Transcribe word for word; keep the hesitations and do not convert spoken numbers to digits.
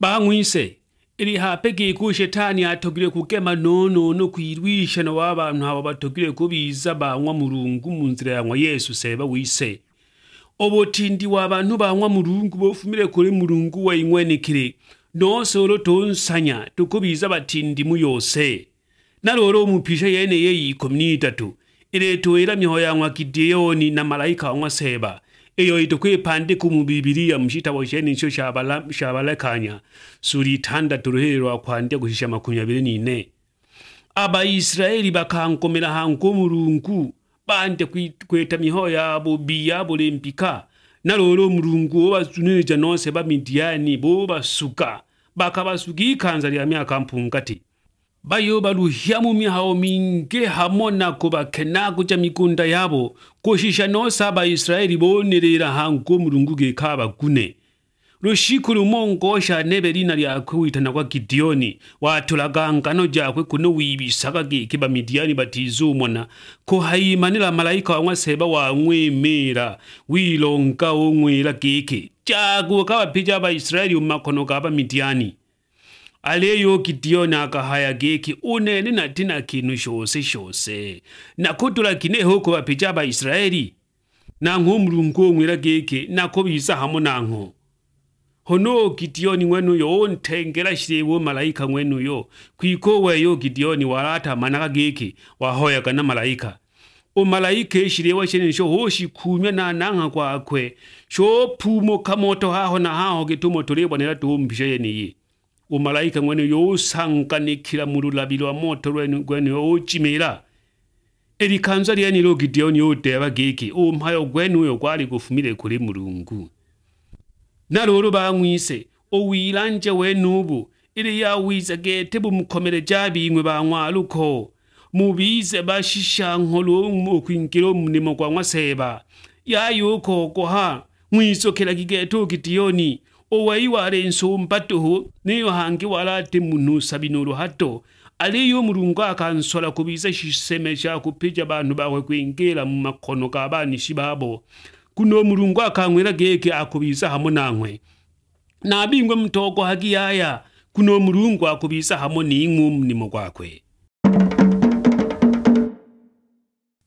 Bangwise ili hapege ku shetani atogire kugema nono no kwirwisha na w'abantu abo batogire kubiza banywa murungu mu nzira ya Yesu seba wise. Obotindi w'abantu banywa murungu bofumire kuri murungu wa inkwenikire no solo tonsanya tukubiza batindi mu yose. Naroro umupisha yene yeyi komunitatu ile tuera miho ya Gideyoni na malaika wa seba. Eyo itokwepande ku mu Bibiliya mushita bosheni cyo shabala shabalakanya suri tanda turuhero akwande gushisha makumyabiri n'ine. Aba Israeli bakankomera hanko murungu bande kweta miho yabo biyabo lempika naroro murungu obazuneja nose ba Midiani bo basuka bakabasugi kanza lya myaka mpungati. Bayo baruhya mu mihawo minge hamona ko bakena kuja mikunda yabo koshisha no saba Israeli bonerera hanko murungu ge kaba gune. Rushikuru mongosha neberina lya kwitana kwa Gideyoni watulagangano jakwe kuno wibisaga ge kiba Midiani batizumona ko hayimanira malaika wa seba wa mwemera wilonga omwera geke jago kabapija ba Israeli umakono gaba Midiani. Aleyo Gideyoni akahaya geki unene na tina kinu shose shose na kutula kineho ko bapija ba Israeli na nkumurungu mwira geki nako biza hamo nanko. Hono Gideyoni mwenu yo ntengera shirebo malaika mwenu yo kwiko weyo Gideyoni warata manaka geki wahoya kana malaika. O malaika shirebo shene sho hoshi kumya na nanga kwa kwe sho pumo kamoto haho na haho gitumo tulebwa nera tumbisha yeniye. Umalaika mwene yo sankanikira mu rulabiro wa moto rwenu gwenu yo chimera. Eri kanza lyani lo Gideyoni yo teba geki o mpayo gwenu yo kwali gufumire kuri murungu. Naroro bangwise o wiranje wenubu ili ya wiza gete bumukomere jabi ingwe bangwaluko mubize bashisha nkolo mu kwingiro munimo kwa mwaseba yayuko ko ha mwisokera kigeto Gideyoni owayiware nsumbato niyo hangi walate munu sabinuru hato aliyo murungu akansola kubiza shiseme cha kupija bantu bawe kwingera mu makono kabani shibabo kuno murungu akanwera geke akubiza hamo nankwe nabingwe mtoko hagiyaya kuno murungu akubiza hamo n'inkumnimo gwakwe.